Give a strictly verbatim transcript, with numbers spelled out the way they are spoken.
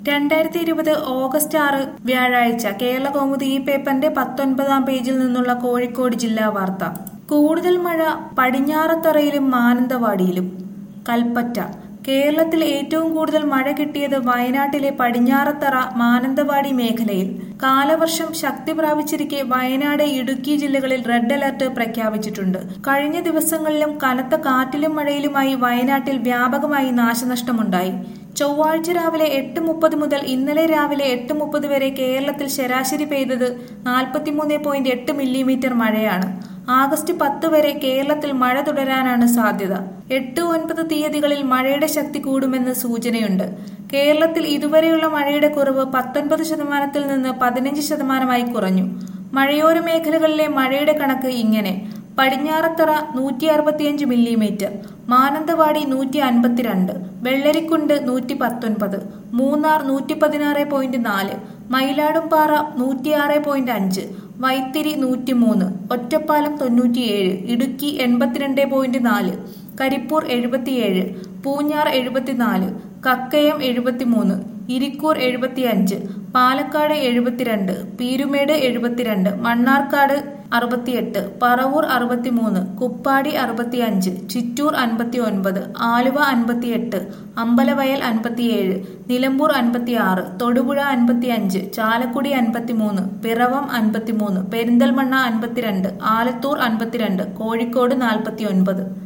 രണ്ടായിരത്തി ഇരുപത് ഓഗസ്റ്റ് ആറ് വ്യാഴാഴ്ച കേരള കൗമുദി ഈ പേപ്പറിന്റെ പത്തൊൻപതാം പേജിൽ നിന്നുള്ള കോഴിക്കോട് ജില്ലാ വാർത്ത. കൂടുതൽ മഴ പടിഞ്ഞാറത്തറയിലും മാനന്തവാടിയിലും. കൽപ്പറ്റ. കേരളത്തിൽ ഏറ്റവും കൂടുതൽ മഴ കിട്ടിയത് വയനാട്ടിലെ പടിഞ്ഞാറത്തറ മാനന്തവാടി മേഖലയിൽ. കാലവർഷം ശക്തി പ്രാപിച്ചിരിക്കെ വയനാട് ഇടുക്കി ജില്ലകളിൽ റെഡ് അലർട്ട് പ്രഖ്യാപിച്ചിട്ടുണ്ട്. കഴിഞ്ഞ ദിവസങ്ങളിലും കനത്ത കാറ്റിലും മഴയിലുമായി വയനാട്ടിൽ വ്യാപകമായി നാശനഷ്ടമുണ്ടായി. ചൊവ്വാഴ്ച രാവിലെ എട്ട് മുപ്പത് മുതൽ ഇന്നലെ രാവിലെ എട്ട് മുപ്പത് വരെ കേരളത്തിൽ ശരാശരി പെയ്തത് നാൽപ്പത്തിമൂന്ന് പോയിന്റ് എട്ട് മില്ലിമീറ്റർ മഴയാണ്. ആഗസ്റ്റ് പത്ത് വരെ കേരളത്തിൽ മഴ തുടരാനാണ് സാധ്യത. എട്ട് ഒൻപത് തീയതികളിൽ മഴയുടെ ശക്തി കൂടുമെന്ന് സൂചനയുണ്ട്. കേരളത്തിൽ ഇതുവരെയുള്ള മഴയുടെ കുറവ് പത്തൊൻപത് ശതമാനത്തിൽ നിന്ന് പതിനഞ്ച് ശതമാനമായി കുറഞ്ഞു. മഴയോര മേഖലകളിലെ മഴയുടെ കണക്ക് ഇങ്ങനെ: പടിഞ്ഞാറത്തറ നൂറ്റി അറുപത്തിയഞ്ച് മില്ലിമീറ്റർ, മാനന്തവാടി നൂറ്റി അൻപത്തിരണ്ട്, വെള്ളരിക്കുണ്ട് നൂറ്റി പത്തൊൻപത്, മൂന്നാർ നൂറ്റി പതിനാറ് പോയിന്റ് നാല്, മയിലാടുംപാറ നൂറ്റിയാറ് പോയിന്റ് അഞ്ച്, വൈത്തിരി നൂറ്റിമൂന്ന്, ഒറ്റപ്പാലം തൊണ്ണൂറ്റിയേഴ്, ഇടുക്കി എൺപത്തിരണ്ട് പോയിന്റ് നാല്, കരിപ്പൂർ എഴുപത്തിയേഴ്, പൂഞ്ഞാർ എഴുപത്തിനാല്, കക്കയം എഴുപത്തിമൂന്ന്, ഇരിക്കൂർ എഴുപത്തിയഞ്ച്, പാലക്കാട് എഴുപത്തിരണ്ട്, പീരുമേട് എഴുപത്തിരണ്ട്, മണ്ണാർക്കാട് അറുപത്തിയെട്ട്, പറവൂർ അറുപത്തിമൂന്ന്, കുപ്പാടി അറുപത്തിയഞ്ച്, ചിറ്റൂർ അൻപത്തി ഒൻപത്, ആലുവ അൻപത്തിയെട്ട്, അമ്പലവയൽ അൻപത്തിയേഴ്, നിലമ്പൂർ അൻപത്തിയാറ്, തൊടുപുഴ അൻപത്തിയഞ്ച്, ചാലക്കുടി അൻപത്തിമൂന്ന്, പിറവം അൻപത്തിമൂന്ന്, പെരിന്തൽമണ്ണ അൻപത്തിരണ്ട്, ആലത്തൂർ അൻപത്തിരണ്ട്, കോഴിക്കോട് നാൽപ്പത്തിയൊൻപത്.